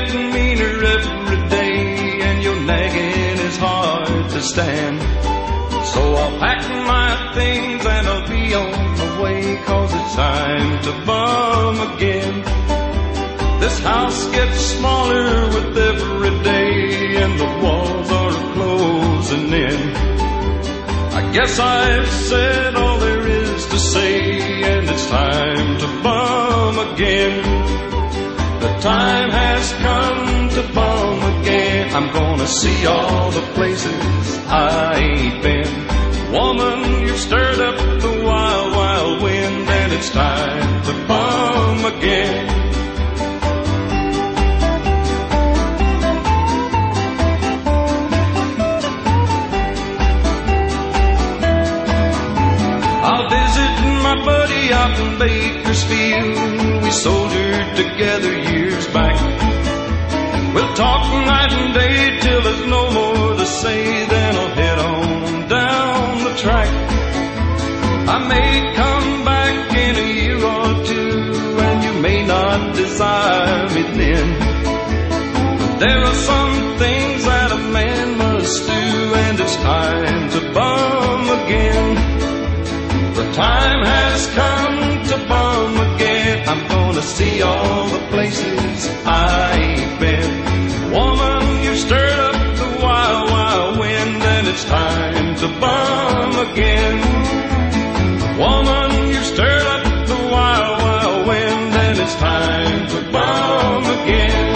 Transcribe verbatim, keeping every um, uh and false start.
getting meaner every day, and your nagging is hard to stand. So I'll pack my things and I'll be on my way, 'cause it's time to bum again. This house gets smaller with every day, and the walls are closing in. I guess I've said all there is to say, and it's time to bum again. The time has come to bum again. I'm gonna see all the places I ain't been. Woman, you've stirred up the wild, wild wind, and it's time to bum again. I'll visit my buddy out in Bakersfield. We soldiered together years back. We'll talk night and day till there's no more to say, then I'll head on down the track. I may come back in a year or two, and you may not desire me then. But there are some things that a man must do, and it's time to bum again. The time has come to bum again. I'm gonna see all the places I ain't been. Woman, you've stirred up the wild, wild wind, and it's time to bum again. Woman, you've stirred up the wild, wild wind, and it's time to bum again.